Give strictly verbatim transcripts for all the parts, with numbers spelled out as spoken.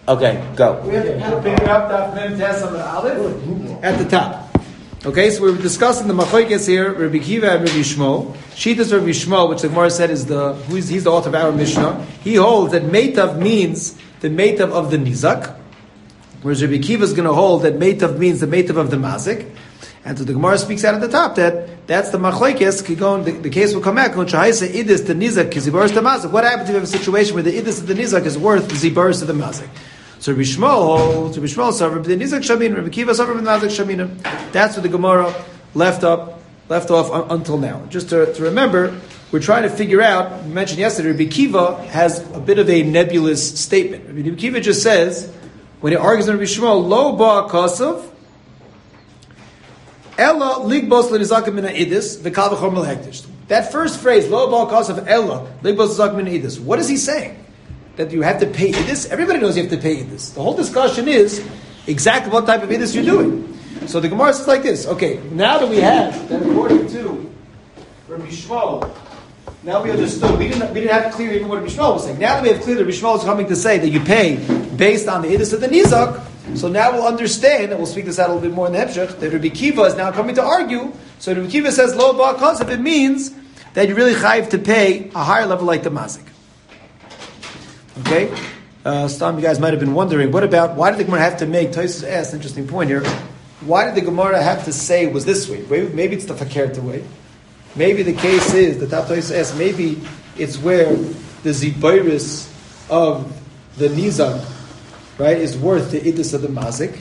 Okay, go. We have to pick it up Daf Mem Tes on the Aleph at the top. Okay, so we're discussing the Machlokes here, Rabbi Kiva and Rabbi Shmuel. Shittas Rabbi Shmuel, which the Gemara said is the who's he's the author of our Mishnah. He holds that Meitav means the Meitav of the Nizak, whereas Rabbi Kiva is going to hold that Meitav means the Meitav of the Mazik. And so the Gemara speaks out at the top that that's the Machlokes. The, the case will come back. What happens if you have a situation where the Idis of the Nizak is worth the Zibaris of the Mazik? So Rabbi Shmuel holds, Rabbi Shmuel said, Rabbi Nizak Shamin, Rabbi Kiva said, Rabbi Mazik Shamin. That's what the Gemara left up, left off un, until now. Just to, to remember, we're trying to figure out, we mentioned yesterday, Rabbi Kiva has a bit of a nebulous statement. Rabbi Kiva just says, when he argues with Rabbi Shmuel, Lo ba kasav, Ella ligbos l'nizakim min ha'idis v'kal v'chom l'hektish. That first phrase, Lo ba kasav Ella ligbos l'nizakim min ha'idis. What is he saying? That you have to pay idis? Everybody knows you have to pay idis. The whole discussion is exactly what type of idis you're doing. So the Gemara says like this. Okay, now that we have that according to Rabbi Shmuel, now we understood. We didn't we didn't have to clear even what Rabbi Shmuel was saying. Now that we have cleared that Rabbi Shmuel is coming to say that you pay based on the idis of the nizak, so now we'll understand, and we'll speak this out a little bit more in the Hepshach, that Rabbi Kiva is now coming to argue. So Rabbi Kiva says lo ba kasav, it means that you really chayiv to pay a higher level like the mazik. Okay, uh, some of you guys might have been wondering, what about, why did the Gemara have to make, Tosfos asked an interesting point here, why did the Gemara have to say it was this way? Maybe, maybe it's the Fakerta way. Maybe the case is, the Top Tosfos asked, maybe it's where the Zibayris of the Nizak, right, is worth the Idus of the Mazik.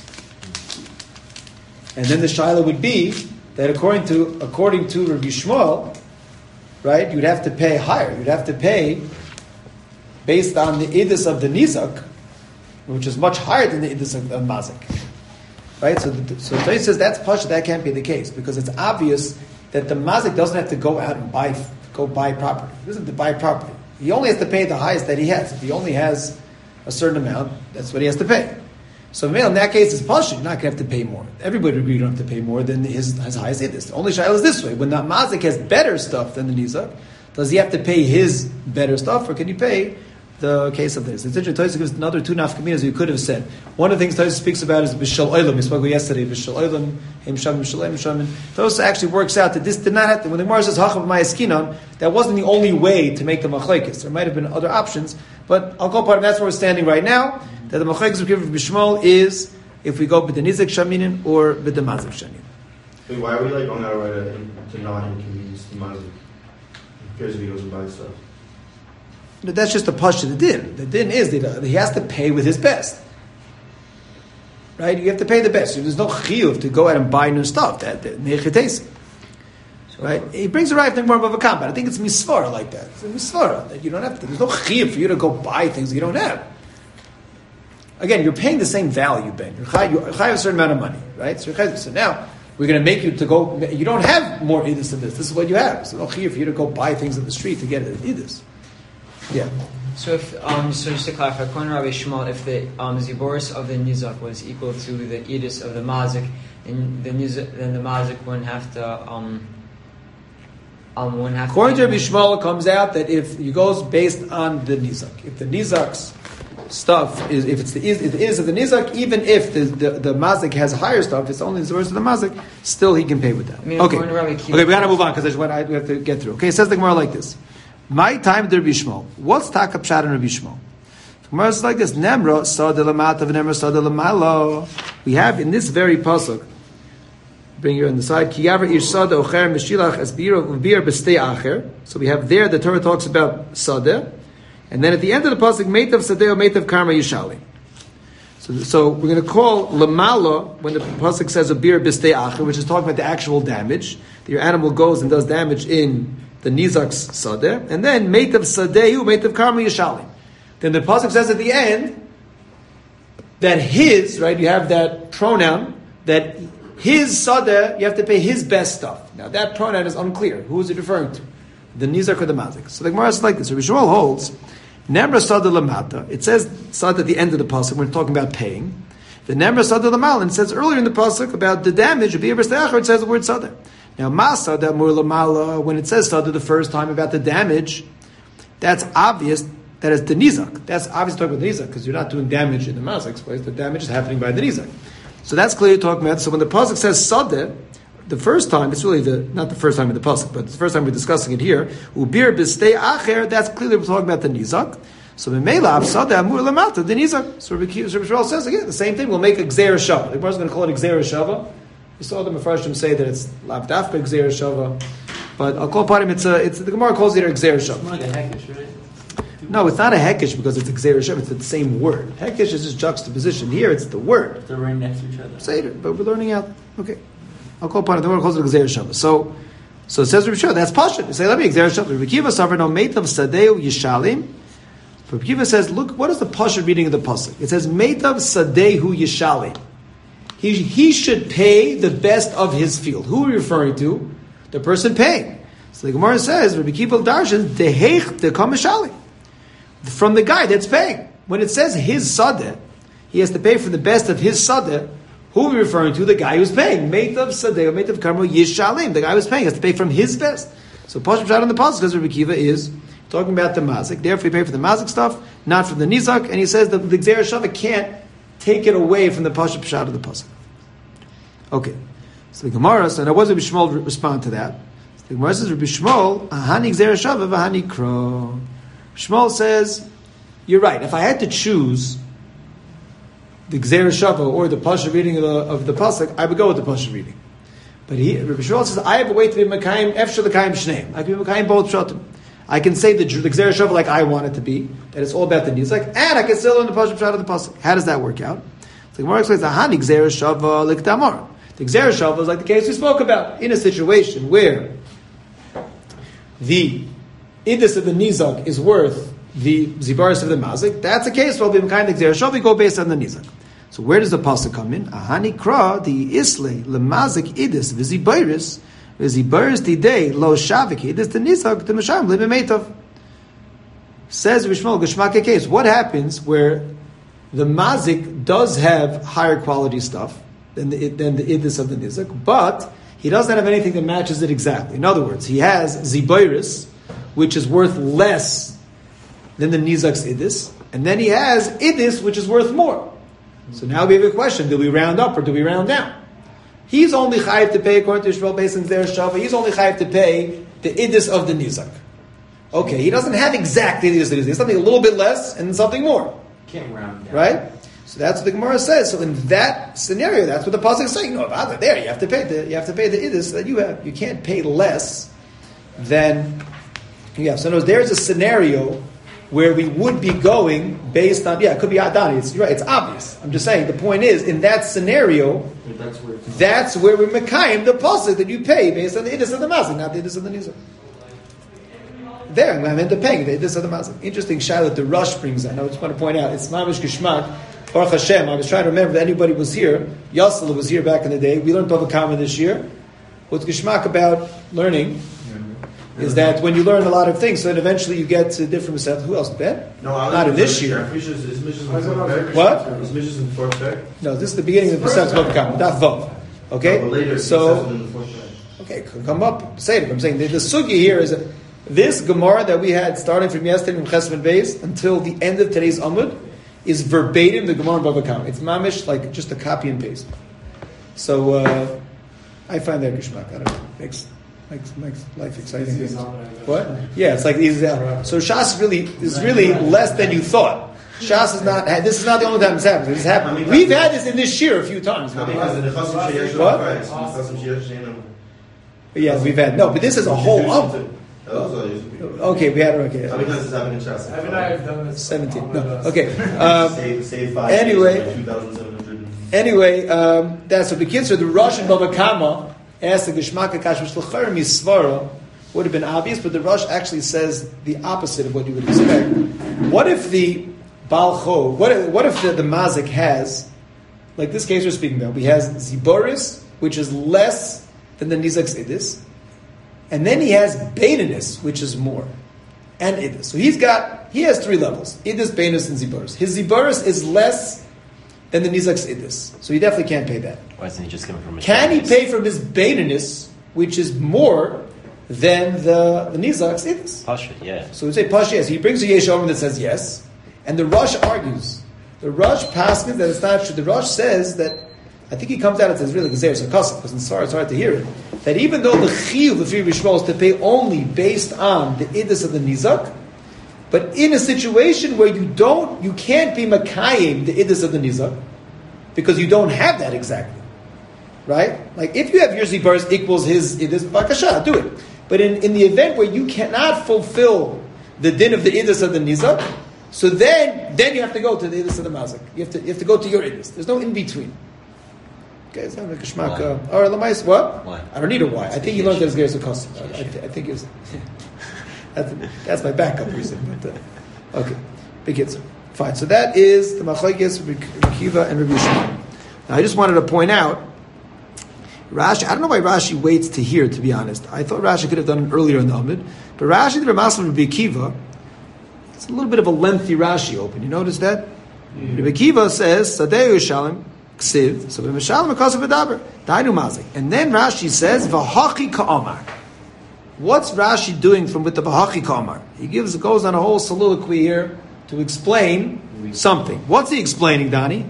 And then the Shaila would be that according to, according to Rabbi Shmuel, right, you'd have to pay higher. You'd have to pay based on the idus of the nizak, which is much higher than the idus of the mazik, right? So, the, so Tosfos says that's pasha. That can't be the case because it's obvious that the mazik doesn't have to go out and buy go buy property. He doesn't have to buy property. He only has to pay the highest that he has. If he only has a certain amount, that's what he has to pay. So in that case, it's pasha. You're not going to have to pay more. Everybody agrees you don't have to pay more than his, his highest idus. The only shayla is this way: when the mazik has better stuff than the nizak, does he have to pay his better stuff, or can he pay the case of this? It's interesting. Tosfos gives another two nafkaminas you could have said. One of the things Tosfos speaks about is b'shal olam. We spoke about yesterday. B'shal olam, hem shamim, b'shal shamim. Tosfos actually works out that this did not have to. When the Gemara says hachav ma'askinon, that wasn't the only way to make the machlekes. There might have been other options, but I'll go part of that's where we're standing right now. That the machlekes we give B'shmuel is if we go with the nizak shaminin or with the mazik shamin. Wait, why are we like going out of our way to, to not inconvenience the mazik? Because he goes and buys stuff. That's just the pasha the din. The din is that he has to pay with his best, right? You have to pay the best. There's no chiyuv to go out and buy new stuff. That nechitesi, right? He brings a right thing more of a combat. I think it's misvara like that. It's a misvara that you don't have to. There's no chiyuv for you to go buy things that you don't have. Again, you're paying the same value, Ben. You're chayiv a certain amount of money, right? So, so now we're going to make you to go. You don't have more idus than this. This is what you have. So no chiyuv for you to go buy things in the street to get idus. Yeah. So if um, so just to clarify, according to Rabbi Shmuel, if the um, ziboris of the nizak was equal to the idus of the mazik, then the nizak, then the mazik wouldn't have to um, um wouldn't have. According to, to Rabbi Shmuel, it comes out that if it goes based on the nizak, if the nizak's stuff is if it's the if it is of the nizak, even if the, the, the mazik has higher stuff, it's only the ziboris of the mazik, still he can pay with that. I mean, okay. Okay, we got to move on because I we have to get through. Okay, it says the Gemara like this. My time to Rabbi Shmuel. What's Taka Pshat in Rabbi Shmuel? The Gemara is like this. Nemra saw the lamata v'nemra saw the lamalo. We have in this very pasuk. Bring you on the side. Ki yaver irsada ocher mishilach as bir bir b'stei acher. So we have there the Torah talks about sadeh, and then at the end of the pasuk meitav sadeh or meitav karma yishali. So, so we're going to call lamala when the pasuk says a bir b'stei acher, which is talking about the actual damage that your animal goes and does damage in the nizak's sadeh, and then meitav sadehu, meitav karma yishalim. Then the pasuk says at the end that his, right, you have that pronoun, that his sadeh, you have to pay his best stuff. Now that pronoun is unclear. Who is it referring to? The nizak or the mazik? So the Gemara is like this. So Rabbi Shmuel holds, nemra sadeh lamata, it says sadeh at the end of the pasuk, we're talking about paying. The nemra sadeh lamal, and it says earlier in the pasuk about the damage, it says the word sadeh. Now, Masada Mur Lamala, when it says Sada the first time about the damage, that's obvious that is the nizak. That's obviously talking about the nizak because you're not doing damage in the mazik's place. The damage is happening by the nizak. So that's clearly talking about. So when the pasuk says sadeh, the first time it's really the not the first time in the pasuk, but the first time we're discussing it here. Ubir b'stei acher. That's clearly we're talking about the nizak. So b'meila sadeh amur lamata the nizak. So Rabbi Yishmael says again the same thing. We'll make a gzeira shava. The Gemara is going to call it gzeira shava. We saw the Mefarshim say that it's lav dafka gzeira shava, but I'll call upon him. It's a. It's the Gemara calls it a gzeira shava. It's more like a hekesh, right? No, it's not a hekesh because it's a gzeira shava. It's the same word. Hekesh is just juxtaposition. Here, it's the word. They're right next to each other. Seder, but we're learning out. Okay, I'll call upon it. The Gemara calls it a gzeira shava. So, so it says Rabbi Shua. That's pashut. You say, let me gzeira shava. Rabbi Kiva suffered no meitav sadeu yishalim. Rabbi Kiva says, look, what is the pashut reading of the pasuk? It says meitav sadehu yishalim. He, he should pay the best of his field. Who are we referring to? The person paying. So the Gemara says, Rabbi Kiva darshan deheich dekamashali. From the guy that's paying. When it says his sadeh, he has to pay from the best of his sadeh. Who are we referring to? The guy who's paying. Meitav sadeh or meitav karmo yishalim. The guy who's paying has to pay from his best. So Pashut Pshat on the pasuk because Rabbi Kiva is talking about the mazik. Therefore, we pay for the mazik stuff, not from the nizak. And he says that the gzeira shava can't take it away from the Pashut Pshat of the pasuk. Okay, so the Gemara. So now, what does Rabbi Shmuel respond to that? So the Gemara says, Rabbi Shmuel, ahani gzeira shava v'ahani kro. Shmuel says, you're right. If I had to choose the gzeira shava or the Pashut reading of the, of the pasuk, I would go with the Pashut reading. But he, Rabbi Shmuel says, I have a way to be mekayim efshar l'kayim shneim. I can be mekayim both pshatim. I can say the, the gzeira shava like I want it to be, that it's all about the nizak, and I can still learn the Pashut pshat of the pasuk. How does that work out? So the Gemara explains, ahani gzeira shava l'kdamar. The gzeira shava is like the case we spoke about, in a situation where the idus of the nizak is worth the zibaris of the mazik. That's a case where we'll be kind of gzeira shava, we go based on the nizak. So where does the pasuk come in? Ahani kra the isle lemazik idus v'zibaris v'zibaris tidei lo shavik idus the nizak the masham libemeitav. Says Rishmol Geshmak case. What happens where the mazik does have higher quality stuff than the than the idus of the nizak, but he doesn't have anything that matches it exactly. In other words, he has zibaris, which is worth less than the nizak's idus, and then he has idus, which is worth more. So now we have a question: do we round up or do we round down? He's only chayiv to pay according to Yishmael based on their shava. He's only chayiv to pay the idus of the nizak. Okay, he doesn't have exactly the idus of the nizak. It's something a little bit less and something more. Can't round down. Right? So that's what the Gemara says. So in that scenario, that's what the pasuk is saying. No, about there, you have to pay the you have to pay the idus that you have. You can't pay less than you have. So in other words, there's a scenario where we would be going based on yeah, it could be Adani. It's you're right. It's obvious. I'm just saying. The point is, in that scenario, That's where, that's where we're mekayim the pasuk that you pay based on the idus of the mazik, not the idus of the nizak. There, I'm into paying the idus of the mazik. Interesting shayla the Rush brings on. I just want to point out it's mamish geshmak. Baruch Hashem. I was trying to remember that anybody was here. Yassel was here back in the day. We learned Bava Kama this year. What's geshmak about learning is that when you learn a lot of things, so then eventually you get to different stuff. Who else? Ben? No, I not in this year. Is missions in fourth What? Is missions in fourth day? No, this is the beginning of the Pesach Bava Kama. Daf Vav. Okay. No, but later, so in the fourth day. okay, come up. Say it. I'm saying the, the sugi here is that this Gemara that we had starting from yesterday from Chesed Beis until the end of today's Amud is verbatim the Gemara in Bava Kama. It's mamish like just a copy and paste. So uh, I find that geshmak. I don't know. Makes makes makes life exciting. What? Yeah, it's like these. Uh, so Shas really is really less than you thought. Shas is not. This is not the only time it's happened. This happened. We've had this in this year a few times. What? Yeah, we've had no, but this is a whole up. Okay, we had okay. How many times has happened in Shas? I mean, I've done this. Seventeen. No, okay. Um, save, save five. Anyway, Like anyway, um, that's what the kids are. The Rosh and Bava Kama asked the Geshmak Akash Mishlachar Misvara would have been obvious, but the Rosh actually says the opposite of what you would expect. What if the Balcho? What if, what if the, the Mazik has, like this case we're speaking about, he has Ziboris, which is less than the Nizak's Idis. And then he has Beininus, which is more, and Idus. So he's got, he has three levels. Idus, Beinus, and Ziboris. His Ziboris is less than the Nizak's Idus. So he definitely can't pay that. Why isn't he just coming from a Can he pay from his Beininus, which is more then the, the Nizak's Idus. Pasha, yeah. So we say Pasha, yes. He brings a Yesh Omer that says yes, and the Rosh argues. The Rosh passes that it's not true. The Rosh says that, I think he comes out and says really Gezer Sarkasa, because in Sar it's hard to hear it, that even though the Chiyuv of Rabbi Yishmael is to pay only based on the Idus of the Nizak, but in a situation where you don't, you can't be Makayim the Idus of the Nizak, because you don't have that exactly. Right? Like if you have your Zibaris equals his Idus, Bakasha, do it. But in, in the event where you cannot fulfill the din of the Idus of the Nizak, so then then you have to go to the Idus of the Mazik. You have to you have to go to your Idus. There's no in between. Okay, it's not like a shmaka. Uh, or lamais, what? Why? I don't need a why. I think you learned that as Geras Akos. I, I, I think it's that's, that's my backup reason. But uh, okay, big hits. Fine. So that is the Machlokes Rabbi Kiva and Rabbi Yishmael. Now I just wanted to point out. Rashi, I don't know why Rashi waits to hear, to be honest. I thought Rashi could have done it earlier in the Amud. But Rashi, the Ramasal Rabbi Kiva, it's a little bit of a lengthy Rashi open. You notice that? Yeah. Rabbi Kiva says, Sadeu Yishalim, Ksiv, so Rabbi Yishalim, Akasav V'daber, Dainu Mazik. And then Rashi says, V'hachi Ka'amar. What's Rashi doing from with the V'hachi Ka'amar? He gives, goes on a whole soliloquy here to explain something. What's he explaining, Dani?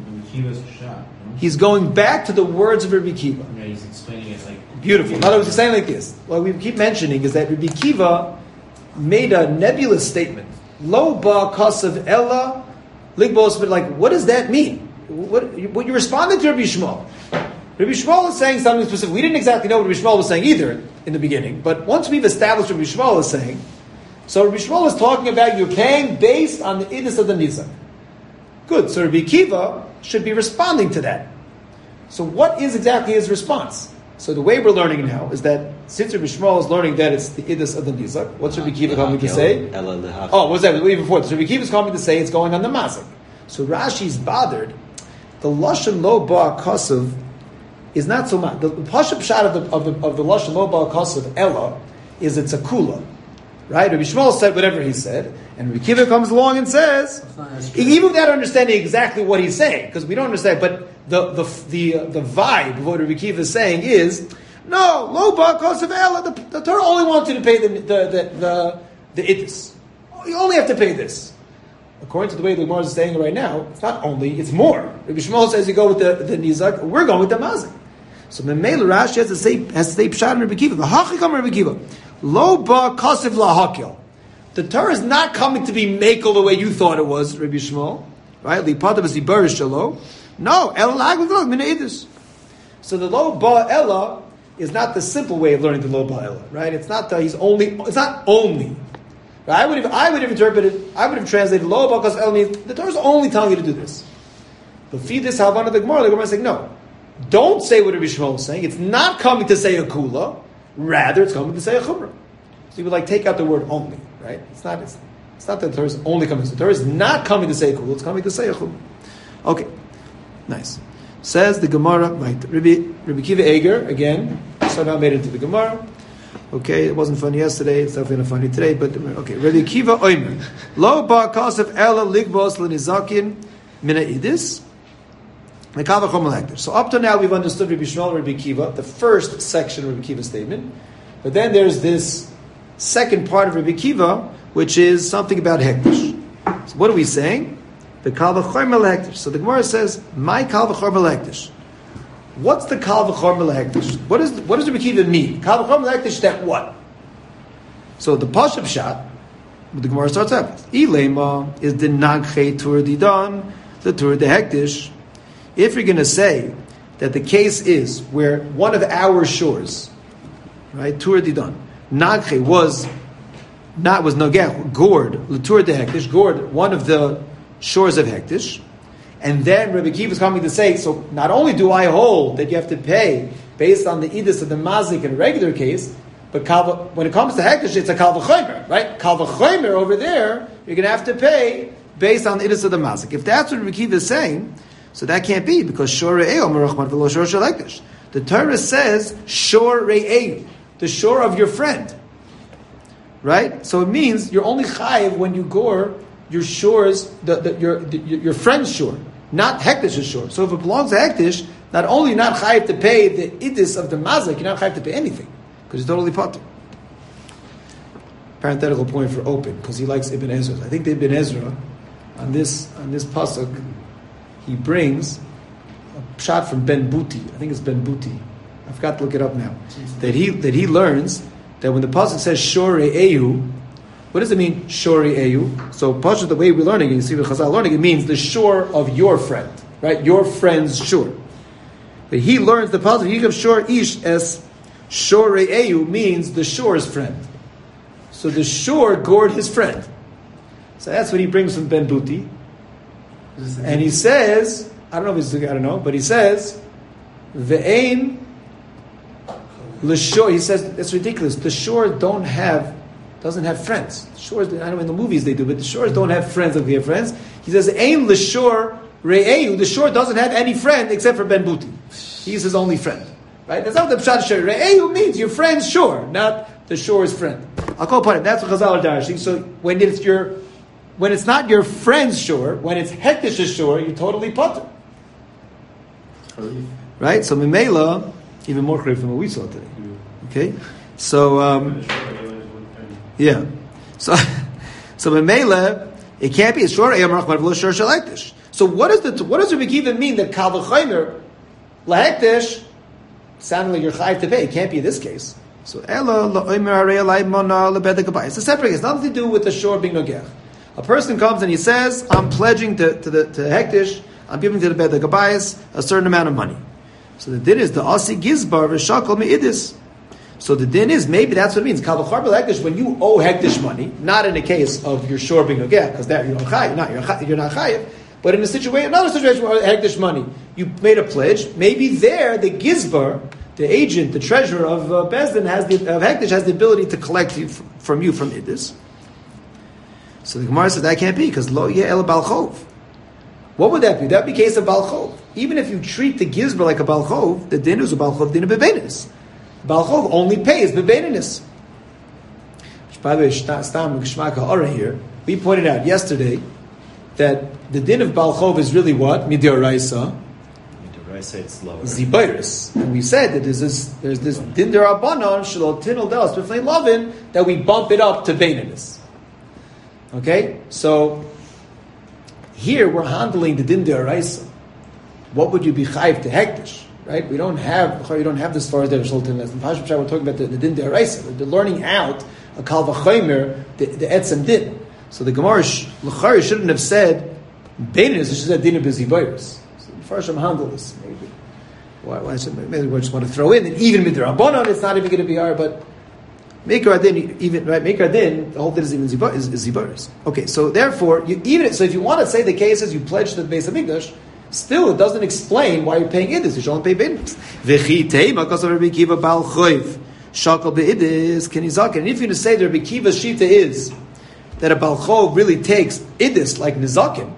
He's going back to the words of Rabbi Kiva. Yeah, he's explaining it like beautiful. In other words, he's saying like this. What we keep mentioning is that Rabbi Kiva made a nebulous statement. Lo ba kasav ella ligbos, but like, what does that mean? What, what you responded to Rabbi Yishmael. Rabbi Yishmael is saying something specific. We didn't exactly know what Rabbi Yishmael was saying either in the beginning, but once we've established what Rabbi Yishmael is saying, so Rabbi Yishmael is talking about you're paying based on the idus of the nizak. Good. So Rabbi Kiva should be responding to that. So what is exactly his response? So the way we're learning now is that since Rabbi Yishmael is learning that it's the idus of the nizak, what's Rabbi Kiva coming to say? Oh, what's that? Way before. So Rabbi Kiva is coming to say it's going on the mazik. So Rashi's bothered. The lashon lo ba kasav is not so much. The pashup shot of the of the of the lashon lo ba kasav ella is it's a kula, right? Rabbi Yishmael said whatever he said, and Rabbi Kiva comes along and says, even without understanding exactly what he's saying, because we don't understand, but the the the uh, the vibe of what Rabbi Kiva is saying is, no, lo ba kasav ella. The, the Torah only wants you to pay the the the the, the idus. You only have to pay this. According to the way the Gemara is saying it right now, it's not only, it's more. Rabbi Yishmael says you go with the, the nizak, we're going with the mazik. So Memel Rashi has to say has to say pshat and Rabbi Kiva. The hachikam Rabbi Kiva. Lo ba kasav lahakil. The Torah is not coming to be makel the way you thought it was, Rabbi Yishmael. Right? Lipatav is ibarish shalo. No, el lagvul min edus. So the lo ba ella is not the simple way of learning the lo ba ella, right? It's not the, he's only, it's not only. Right? I would have, I would have interpreted, I would have translated lo ba because el means the Torah is only telling you to do this. But feed this halvan of the Gemara. The Gemara is saying no, don't say what Rabbi Yishmael is saying. It's not coming to say a kula, rather it's coming to say a chumrah. So you would like take out the word only, right? It's not, it's, it's not that the Torah is only coming to say. The Torah is not coming to say a kula, it's coming to say a chumrah. Okay, nice. Says the Gemara, right? Rabbi, Rabbi Kiva Eger again somehow made it into the Gemara. Okay, it wasn't funny yesterday. It's definitely not funny today. But okay, Rabbi Kiva Oimer lo ba kasav ella ligbos lenizakin mina idis mekava chomelekter. So up to now we've understood Rabbi Yishmael and Rabbi Kiva, the first section of Rabbi Kiva's statement. But then there's this second part of Rabbi Kiva, which is something about hektish. So what are we saying? The kal v'chor melektish. So the Gemara says, "My kal v'chor melektish." What's the kal v'chor melektish? What is what does Rabbi Kiva mean? Kal v'chor melektish. That what? So the pashup shot, the Gemara starts out with ilema is the nagche tur didan, the tur de hektish. If you're going to say that the case is where one of our shores, right, tur didan, nagche was not was nogeh gored l'tur de hektish, gored one of the shores of hektish. And then Rabbi Kiva is coming to say, so not only do I hold that you have to pay based on the idus of the mazik in a regular case, but kal, when it comes to hektish, it's a kal v'chomer, right? Kal v'chomer over there, you're going to have to pay based on the idus of the mazik. If that's what Rabbi Kiva is saying, so that can't be, because shor re'eu merachman v'lo shor shel hektish. The Torah says shor re'eu, the shore of your friend, right? So it means you're only chayiv when you gore your shores, the, the, your the, your friend's shore, not Hektish's shore. So if it belongs to Hektish, not only you're not chayiv to pay the idus of the mazik, you're not chayiv to pay anything because it's totally potter. parenthetical point for open, because he likes Ibn Ezra. I think the Ibn Ezra, on this on this pasuk, he brings a shot from Ben Buti. I think it's Ben Buti. I forgot to look it up now. That he that he learns that when the pasuk says Shorei Eyu, what does it mean, Shorei Eyu? So pasuk, the way we're learning it, you see with Chazal learning, it means the shore of your friend, right? Your friend's shore. But he learns the pasuk Yigav Shor Ish as Shorei Eyu means the shore's friend. So the shore gored his friend. So that's what he brings from Ben Buti. And he says, I don't know if it's, I don't know, but he says, Ve'ein l'shor. He says, it's ridiculous. The shore don't have, doesn't have friends. The shores, I don't know, in the movies they do, but the shores don't have friends like we have friends. He says, Ein l'shor re'eyu. The shore doesn't have any friend except for Ben Buti. He's his only friend. Right? That's not what the pshat shor. Re'eyu means your friend's shore, not the shore's friend. I'll call upon it. That's what Chazal are darashing. So when it's your, when it's not your friend's shore, when it's Hekdish's shore, you're totally potter. Right? So Mimela, even more clear from what we saw today. Okay? So, um, yeah. So, so Mimela, it can't be a shore, shore shalektish. So what does the, what does Rabbi Akiva mean that Kal v'chaymer, lahektish, sounding like you're chayiv to pay? It can't be in this case. So Ella la'omer harei alai mona lebedek habayis. It's a separate. It's nothing to do with the shore being nogech. A person comes and he says, "I'm pledging to to the to hektish. I'm giving to the bedek habayis a certain amount of money." So the din is the asi gizbar v'shakol me'idis. So the din is maybe that's what it means. Kal v'char b'hektish, when you owe hektish money, not in the case of your shore being nogech, because that you're not chayiv, not you're, you're not chayiv. But in a situation, another situation where hektish money, you made a pledge. Maybe there the gizbar, the agent, the treasurer of uh, Bezdin has the of Hektish has the ability to collect you from, from you from Idis. So the Gemara says that can't be because lo yeh el balchov. What would that be? That would be case of balchov. Even if you treat the gizbar like a balchov, the din is a balchov din of bebenis. Balchov only pays bebenis. Which by the way, stam geshmak ha'ara here. We pointed out yesterday that the din of balchov is really what midioraisa. It's lower. Zibiris. And we said that there's this, there's this din derabanan shelo tinel delas b'fnei lavin that we bump it up to beininus. Okay, so here we're handling the din deraisa. What would you be chayiv to hektish? Right? We don't have you don't have this far as there shelo tinel delas. In Pashut we're talking about the, the din deraisa. They're learning out a kal v'chaymer the, the etzem din. So the Gemara l'chari shouldn't have said beininus. It should have said din b'zibiris. First, I'm handle this. Maybe, why, why should, maybe we just want to throw in that even midrabanan, it's not even going to be hard. But Meikar Adin, even right, Meikar Adin, the whole thing is even zibar, is, is zibaris. Okay, so therefore, you even so if you want to say the cases you pledged to the Beis Hamikdash, still it doesn't explain why you're paying idus. You should only pay beinos. V'chi teima because Rabbi Akiva bal choiv shakal beidus kenizaken. And if you're to say that Rabbi Akiva's shita is that a bal chov really takes idus like nizaken.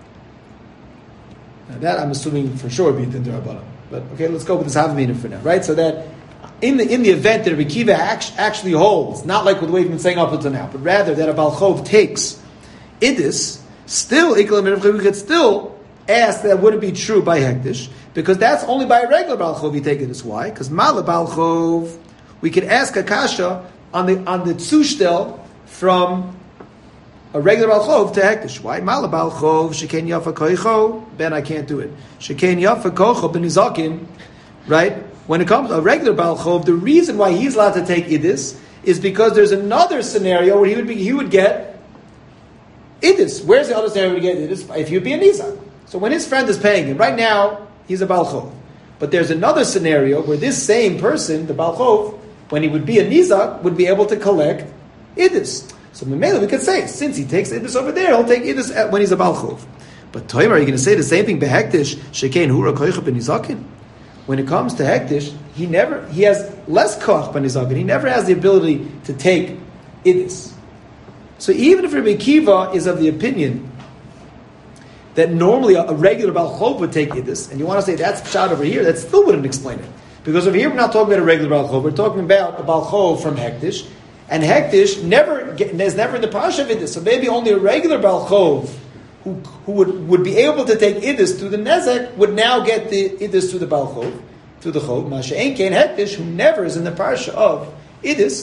That I'm assuming for sure would be the Durabanan. But okay, let's go with this Havamina for now, right? So that in the in the event that Rabbi Akiva actually holds, not like the way we've been saying up until now, but rather that a Baal Chov takes Idis, still we could still ask that wouldn't be true by Hektish, because that's only by a regular Baal Chov you take Idis. Why? Because Mala Baal Chov, we could ask a kasha on the on the tzushtel from a regular Baal Chov to Hektish. Why? Mala Baal Chov, Sheken Yafa Koicho, Ben I can't do it. Sheken Yafa Koicho Ben Nizakin, right? When it comes to a regular Baal Chov, the reason why he's allowed to take Idis is because there's another scenario where he would be he would get Idis. Where's the other scenario where he would get Idis? If he would be a Nizak. So when his friend is paying him, right now, he's a Baal Chov. But there's another scenario where this same person, the Baal Chov, when he would be a Nizak, would be able to collect Idis. So Memela, we could say, since he takes Idus over there, he'll take Idus when he's a Baal Chov. But Toimer, are you going to say the same thing by Hektish? Shekein Hura Koicha Ben Nizakin? When it comes to Hektish, he never, he has less Koch Ben Nizakin. He never has the ability to take Idus. So even if Rabbi Akiva is of the opinion that normally a, a regular Baal Chov would take Idus, and you want to say that's Pshat over here, that still wouldn't explain it. Because over here we're not talking about a regular Baal Chov, we're talking about a Baal Chov from Hektish, and Hektish never is never in the parasha of Idus. So maybe only a regular Baal Chov who, who would, would be able to take Idus through the Nezek would now get the Idus through the Baal Chov, through the Chov. Masha Ein Kein Hektish, who never is in the parasha of Idus,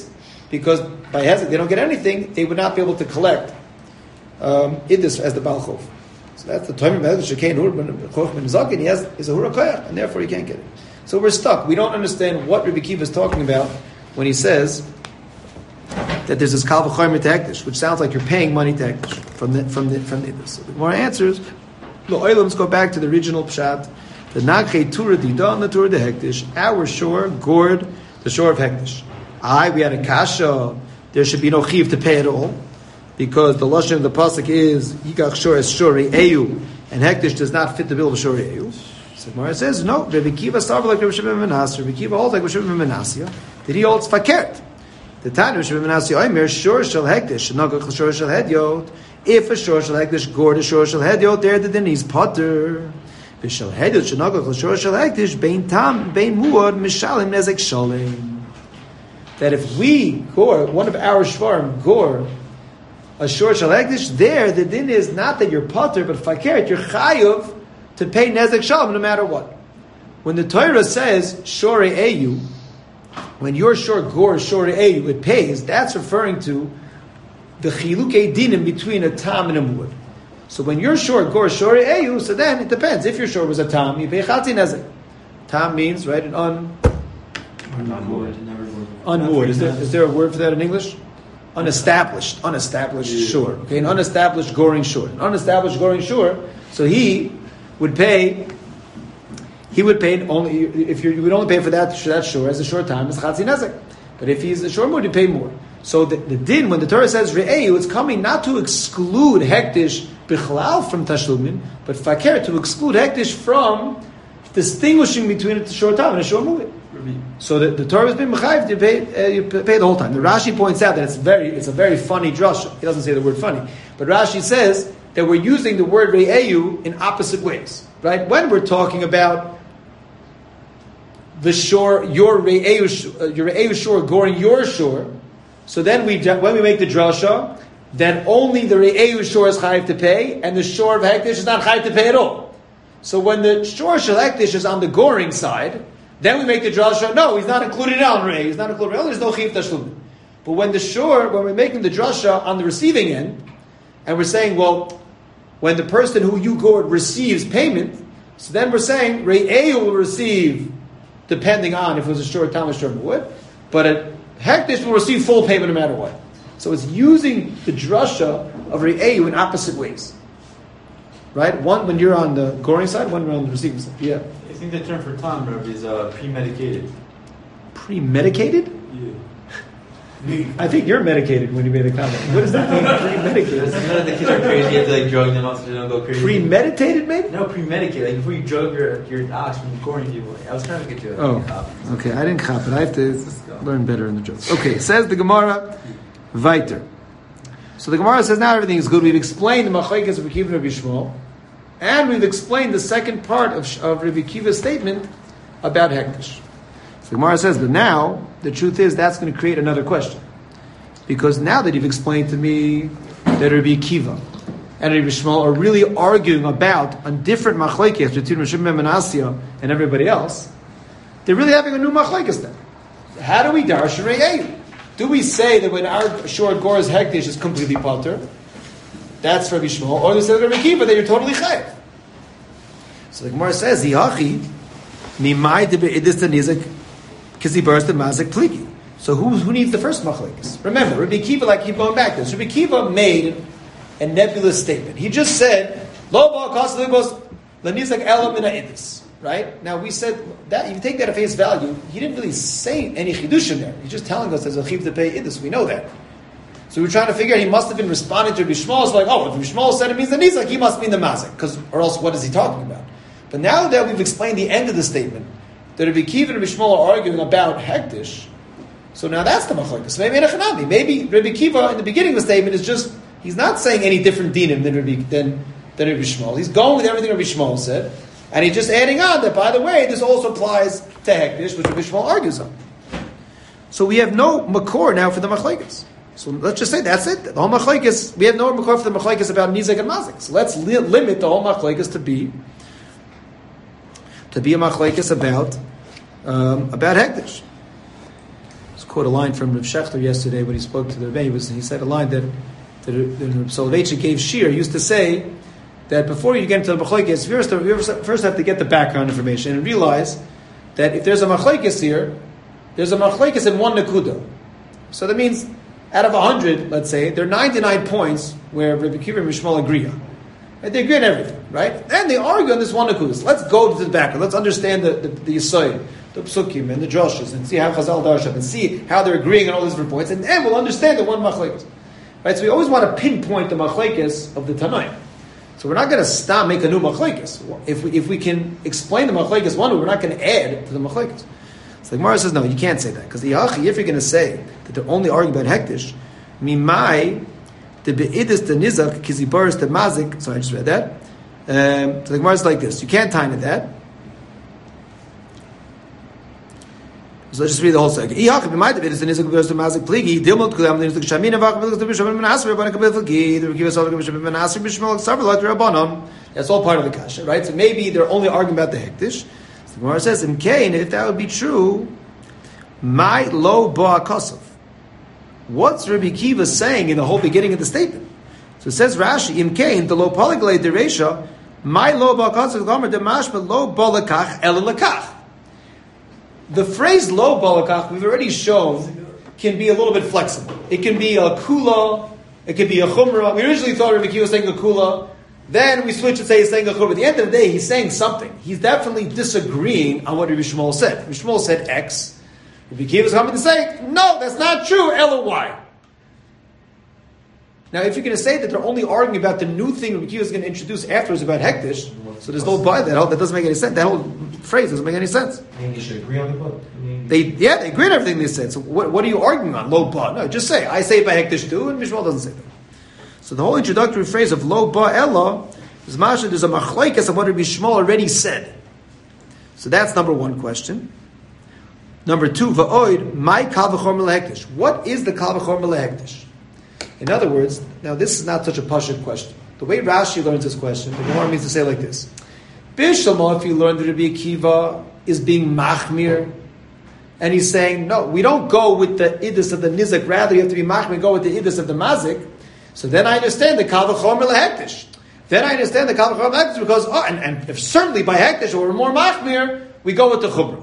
because by hezek they don't get anything, they would not be able to collect um, idus as the Baal Chov. So that's the time of hezek shekain hur ben choch ben zaken. He has is a hura koyach, and therefore he can't get it. So we're stuck. We don't understand what Rabbi Kiva is talking about when he says that there's this kal v'chomer to hektish, which sounds like you're paying money to hektish from the from the from the idus. So the Gemara answers, lo let's go back to the original pshat. The Nagche Tura Dida and the Tura de Hektish, our shore, gourd, the shore of Hektish. I, we had a kasha, there should be no chiv to pay at all, because the lashon of the pasuk is Yikach shore as shori eyu, and Hektish does not fit the bill of shori eyu. So Gemara says, no, Rabbi Kiva started like Rabbi Shimon ben Menasya, Rabbi Kiva holds like Rabbi Shimon ben Menasya, that he holds fakert. The time Rabbi Shimon ben Menasya, Omer, shore shall Hektish, Nagach shore shall hedyot, if a shore shall Hektish, gourd a shore shall hedyot, there the din is potter. That if we gore one of our shvarim gore a shor shel hektish, there the din is not that you're potter but fakert, you're chayav to pay nezek shalom no matter what. When the Torah says shorei eyu, when your shor gore shorei eyu it pays, that's referring to the chilukei dinim between a tam and a muad. So when you're short gore shorei eyu, so then it depends. If your short was a tam, you pay chatzi nezek. Tam means right an un unmoored. Is there is there a word for that in English? Unestablished, unestablished yeah. shore. Okay, an unestablished goring shore. An unestablished goring shore. So he would pay. He would pay only if you would only pay for that that shore as a short time is chatzi nezek. But if he's a short mood, you pay more. So the, the din when the Torah says re'eyu, it's coming not to exclude hektish bichlal from tashlumin, but fakir to exclude hektish from distinguishing between a short time and a short moed. So the, the Torah has been mechayiv to pay, uh, you pay the whole time. The Rashi points out that it's very it's a very funny drasha. He doesn't say the word funny, but Rashi says that we're using the word re'eyu in opposite ways. Right when we're talking about the shore, your re'eyu, your re'eyu shore goring your shore. So then we when we make the drasha, then only the re'eyu shore is chayiv to pay, and the shore of hektish is not chayiv to pay at all. So when the shore shel hektish is on the goring side, then we make the drasha. No, he's not included on re'eyu. He's not included. There's no chayiv tashlum. But when the shore, when we're making the drasha on the receiving end, and we're saying, well, when the person who you gored receives payment, so then we're saying re'eyu will receive, depending on if it was a short time or short wood, but a hektish will receive full payment no matter what. So it's using the drasha of re'eyu in opposite ways. Right? One when you're on the goring side, one when you're on the receiving side. Yeah. I think the term for time, Rabbi, is uh, premedicated. Premedicated? Yeah. I think you're medicated when you made a comment. What does that mean? Premedicated? You know the kids are crazy, you have to like drug them up so they don't go crazy. Premeditated, maybe? No, premedicated. Like before you drug your your ox from goring people. I was trying to get you a Oh, copy. okay. I didn't cop it. I have to learn better in the jokes. Okay, says the Gemara, Viter. So the Gemara says now everything is good. We've explained the Machlekes of Rabbi Kiva and Rabbi Shmuel, and we've explained the second part of, of Rabbi Kiva's statement about hektish. So the Gemara says, but now the truth is that's going to create another question, because now that you've explained to me that Rabbi Kiva and Rabbi Shmuel are really arguing about on different machlekes between Rabbi Shimon ben Menasya and everybody else, they're really having a new machlekes then. How do we darshan re'eyu? Do we say that when our short gore's hektish is completely potter, that's Rabbi Shmuel, or do we say that Rabbi Kiva that you're totally chayiv? So the Gemara says, "Zihachi mimai debeidis tanizak kizibaras the mazik pligi." So who who needs the first machlekes? Remember, Rabbi Kiva, like keep going back to this. Rabbi Kiva made a nebulous statement. He just said, "Lo ba kaslibos lanizak elam min ha'idis." Right? Now we said that if you take that at face value, he didn't really say any chidush in there. He's just telling us there's a chiv to pay idus. We know that. So we're trying to figure out, he must have been responding to Rabbi Shmuel. It's like, oh, if Rabbi Shmuel said it means the nizak, he must mean the mazik, because or else what is he talking about? But now that we've explained the end of the statement, that Rabbi Kiva and Rabbi Shmuel are arguing about hektish, so now that's the machlokes. Maybe in a chanami. Maybe Rabbi Kiva in the beginning of the statement is just he's not saying any different dinim than Rabbi than than Rabbi Shmuel. He's going with everything Rabbi Shmuel said. And he's just adding on that, by the way, this also applies to hektish, which Rabbi Shmuel argues on. So we have no makor now for the machlekes. So let's just say that's it. The whole machlekes, we have no makor for the machlekes about nizak and mazik. So let's li- limit the whole machlekes to be to be a machlekes about um, about hektish. Let's quote a line from Rav Shechter yesterday when he spoke to the Rebbe. He, was, he said a line that, that, that Rav Soloveitchik gave Shir. He used to say that before you get into the machlokes, you first, you first have to get the background information and realize that if there's a machlokes here, there's a machlokes in one nekuda. So that means out of a hundred, let's say, there are ninety-nine points where Rabbi Akiva and Mishmal agree on. Right? They agree on everything, right? And they argue on this one nekuda. So let's go to the background. Let's understand the, the, the Yisod, the Psukim and the Droshes, and see how Chazal Darshan, and see how they're agreeing on all these different points, and then we'll understand the one machlokes. Right? So we always want to pinpoint the machlokes of the Tanaim. So we're not going to stop make a new machlokes. If we if we can explain the machlokes one, we're not going to add to the machlokes. So the Gemara says no, you can't say that because the Yachi, if you're going to say that they're only arguing about hektish, mimai the beidus the nizak kizibaris the mazik. Sorry, I just read that. Um, so the Gemara is like this: you can't tie into that. So let's just read the whole section. That's all part of the kasha, right? So maybe they're only arguing about the hektish. So the Gemara says, "In Cain, if that would be true, my lo ba kosov." What's Rabbi Kiva saying in the whole beginning of the statement? So it says Rashi, "In Cain, the lo poliglei dereisha, my lo ba kosov gomer demashma lo ba lekach el lekach." The phrase lo balakach, we've already shown, can be a little bit flexible. It can be a kula, it can be a chumrah. We originally thought Rabbi Akiva was saying a kula, then we switched to say he's saying a chumrah. At the end of the day, he's saying something. He's definitely disagreeing on what Rabbi Shmuel said. Rabbi Shmuel said X. Rabbi Akiva is coming to say, no, that's not true, L or Y. Now, if you're going to say that they're only arguing about the new thing Rabbi Akiva is going to introduce afterwards about hektish, so there's no buy that. That doesn't make any sense. That whole phrase doesn't make any sense. I mean, you should agree on the book. I mean, they, yeah, they agree on everything they said. So what, what are you arguing on? Lo ba? No, just say, I say by hektish too, and Mishmal doesn't say that. So the whole introductory phrase of lo ba ella is masha, there's a machlekes of what Rabbi Shmuel already said. So that's number one question. Number two, va'oid, my kal v'chorma lehektish. What is the kal v'chorma lehektish? In other words, now this is not such a pashut question. The way Rashi learns this question, the Gemara means to say like this. Bishama, if you learn that Rabbi Akiva is being machmir, and he's saying, no, we don't go with the idus of the nizak, rather you have to be machmir, go with the idus of the mazik, so then I understand the kal v'chomer lehektish. Then I understand the kal v'chomer lehektish because, oh, and, and if certainly by hektish or more machmir, we go with the chumrah.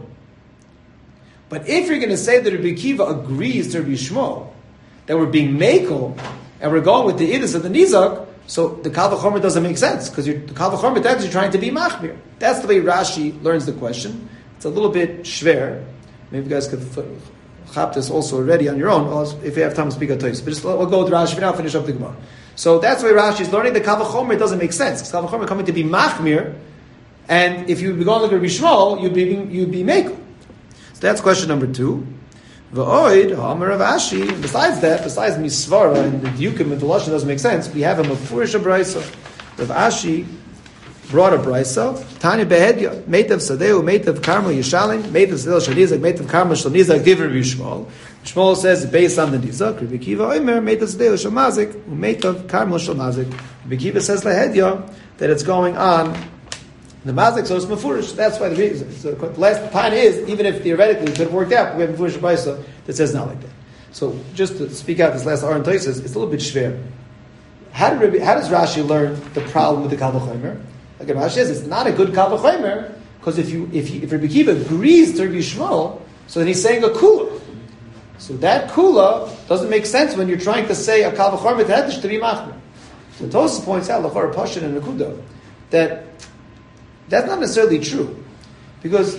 But if you're going to say that Rabbi Akiva agrees to Rabbi Shmuel, that we're being makel, and we're going with the idus of the nizak, so the kal v'chomer doesn't make sense because the kal v'chomer is actually trying to be machmir. That's the way Rashi learns the question. It's a little bit shver. Maybe you guys could chap this also already on your own, or if you have time to speak at Toys. But just we'll go with Rashi for now. Finish up the Gemara. So that's the way Rashi is learning the kal v'chomer. Doesn't make sense because kal v'chomer is coming to be machmir, and if you be going like Rabbi Shmuel, you'd be you'd be mekel. So that's question number two. V'oid, Ha'amar Rav Ashi. Besides that, besides Misvara and the Yukim and the Lashon doesn't make sense, we have a Mefurish Brisa. Rav Ashi brought a Brisa. Tanya Behedya, Meitav Sadeu, Meitav Karma Yishalim, Meitav Sadeu Shanizak, Meitav Karma Shanizak, Divrei Yishmael. Shmuel says, based on the Nizak, Rabbi Akiva Omer, Meitav Sadeu Shamazik, Meitav Karma Shamazik. Rabbi Akiva says Lahedya that it's going on the mazik, so it's mefurish. That's why the reason. So the last point is, even if theoretically it could have worked out, we have mefurish brisa that says not like that. So just to speak out this last Aron Toises, it's a little bit shver. How did Rabbi, how does Rashi learn the problem with the kal v'chomer? Like Rashi says, it's not a good kal v'chomer because if you if you, if Rabbi Akiva agrees to Rabbi Shmuel, so then he's saying a kula. So that kula doesn't make sense when you're trying to say a kal v'chomer to to be machmer. So Tosfos points out lachar pashin and nakuda that. That's not necessarily true. Because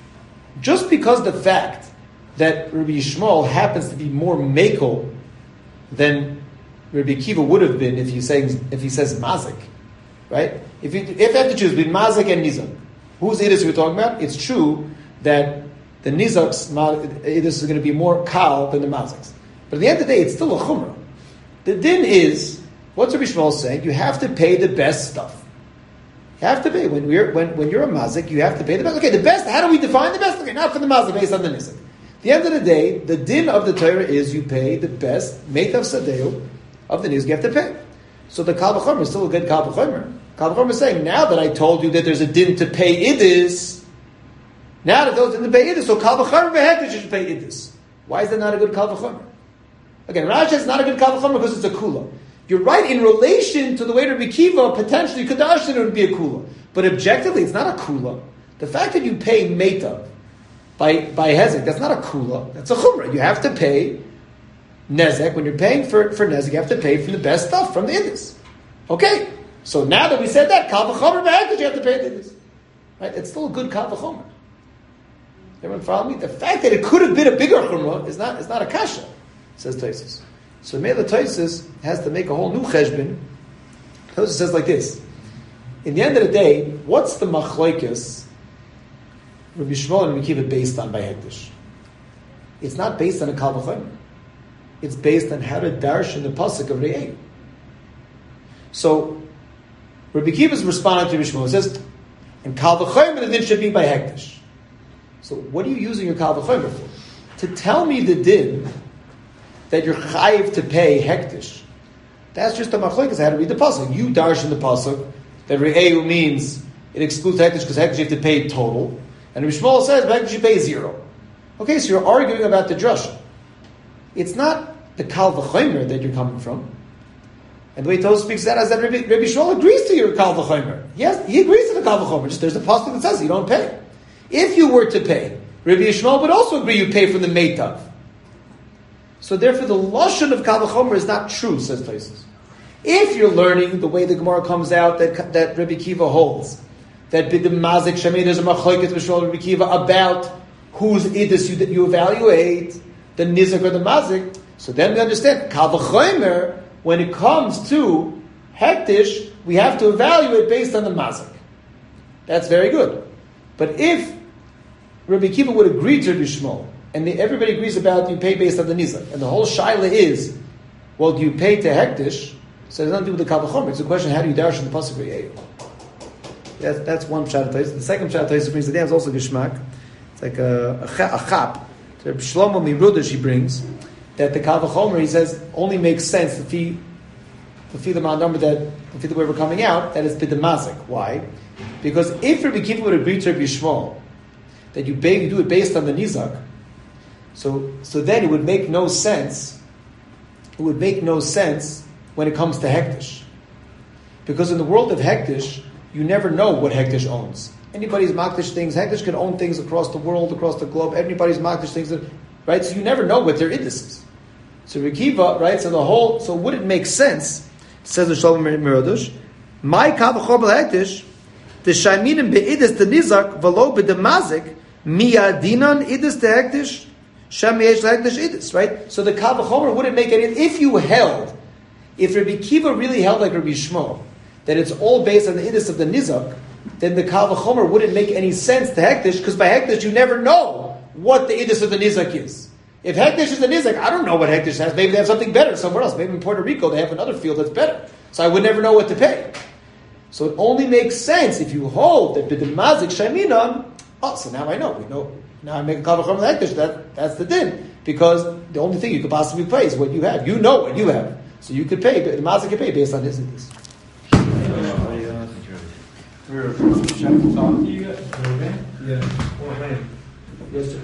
just because the fact that Rabbi Yishmael happens to be more mekel than Rabbi Akiva would have been if he says if he says mazik, right? If you if you have to choose between mazik and nizak, whose idus we're talking about? It's true that the nizak's idus is going to be more kal than the mazik's. But at the end of the day, it's still a chumrah. The din is, what's Rabbi Yishmael saying? You have to pay the best stuff. You have to pay. When we're when, when you're a mazik, you have to pay the best. Okay, the best, how do we define the best? Okay, not for the mazik, based on the nizak. At the end of the day, the din of the Torah is you pay the best, meitav sadeu, of the nizak you have to pay. So the kal v'chomer is still a good kal v'chomer. Kal v'chomer is saying, now that I told you that there's a din to pay idis, now that those din to pay idis, so kal v'chomer v'hektish you should pay idis. Why is that not a good kal v'chomer? Again, Rashi is not a good kal v'chomer because it's a kula. You're right in relation to the way Rabbi Kiva potentially could darshan it would be a kula, but objectively it's not a kula. The fact that you pay meta by by hezek, that's not a kula. That's a chumrah. You have to pay nezek when you're paying for for nezek. You have to pay from the best stuff from the indus. Okay, so now that we said that kal v'chomer b'hektish, you have to pay the indus. Right? It's still a good kal v'chomer. Everyone follow me? The fact that it could have been a bigger chumrah is not is not a kasha, says Tosfos. So Mela Tosfos has to make a whole new cheshbon. Tosfos says like this: in the end of the day, what's the machlokes Rabbi Shmuel and Rabbi Kiva based on by hektish? It's not based on a kal v'chomer. It's based on how to darshan the pasuk of Re'eh. So Rabbi Kiva is responding to Rabbi Shmuel. He says, and kal v'chomer the din should be by hektish. So what are you using your kal v'chomer for? To tell me the din that you're chayiv to pay hektish. That's just a machlokes. I had to read the pasuk. You darshan the pasuk that re'eu means it excludes hektish because hektish you have to pay total, and Rabbi Shmuel says hektish you pay zero. Okay, so you're arguing about the drasha. It's not the kal v'chomer that you're coming from. And the way Tosfos speaks that is that Rabbi, Rabbi Shmuel agrees to your kal v'chomer. Yes, he agrees to the kal v'chomer. Just there's a pasuk that says you don't pay. If you were to pay, Rabbi Yishmael would also agree you pay from the meitav. So therefore the lashon of kal v'chomer is not true, says Tosfos. If you're learning the way the Gemara comes out that that Rabbi Kiva holds, that b'dim mazik shemin there's a machlokes b'shmuel Rabbi Kiva about whose idus you, that you evaluate, the nizak or the mazik, so then we understand kal v'chomer, when it comes to hektish, we have to evaluate based on the mazik. That's very good. But if Rabbi Kiva would agree to Rabbi Shmuel, and the, everybody agrees about you pay based on the nizak, and the whole shaila is, well, do you pay to hektish? So it has nothing to do with the kal v'chomer. It's a question: how do you darshan the pasuk re'eu? That's that's one pshat Tosfos. The second pshat Tosfos brings the day is also geshmak. It's like a a, a chap. So Shlomo Miruda she brings that the kal v'chomer, he says, only makes sense to fee to fee the amount number that to fee the way we're coming out. That is b'demazik. Why? Because if Rabbi Kiva would agree to Rabbi Shmuel that you, pay, you do it based on the nizak, so so then it would make no sense. It would make no sense when it comes to hektish, because in the world of hektish, you never know what hektish owns. Anybody's makdish things. Hektish can own things across the world, across the globe. Everybody's makdish things, that, right? So you never know what their idus is. So Rabbi Kiva, right? So the whole. So would it make sense? Says the Shalom Miradush, my kal v'chomer hektish. The shaiminim be'idus the nizak v'lo b'demazik miyadinan idus the hektish shem yesh hektish idus, right? So the kal v'chomer wouldn't make any. If you held, if Rabbi Kiva really held like Rabbi Shmuel, that it's all based on the idus of the nizak, then the kal v'chomer wouldn't make any sense to hektish, because by hektish you never know what the idus of the nizak is. If hektish is the nizak, I don't know what hektish has. Maybe they have something better somewhere else. Maybe in Puerto Rico they have another field that's better. So I would never know what to pay. So it only makes sense if you hold that b'demazik sheminan. Oh, so now I know. We know. Now I make a kal v'chomer hektish. That that's the din, because the only thing you could possibly pay is what you have. You know what you have, so you could pay. But the mazik could pay based on his idus. We're trying to talk to you guys. Yeah. Yes, sir.